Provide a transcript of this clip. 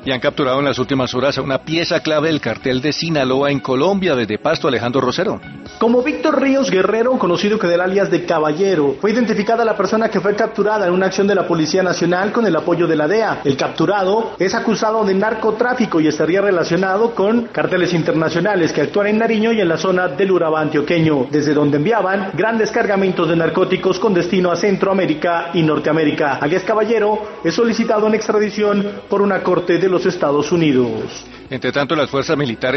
Y han capturado en las últimas horas a una pieza clave del cartel de Sinaloa en Colombia. Desde Pasto, Alejandro Rosero. Como Víctor Ríos Guerrero, conocido con el alias de Caballero, fue identificada la persona que fue capturada en una acción de la Policía Nacional con el apoyo de la DEA. El capturado es acusado de narcotráfico y estaría relacionado con carteles internacionales que actúan en Nariño y en la zona del Urabá antioqueño, desde donde enviaban grandes cargamentos de narcóticos con destino a Centroamérica y Norteamérica. Alias Caballero es solicitado en extradición por una corte de los Estados Unidos. Entre tanto, las fuerzas militares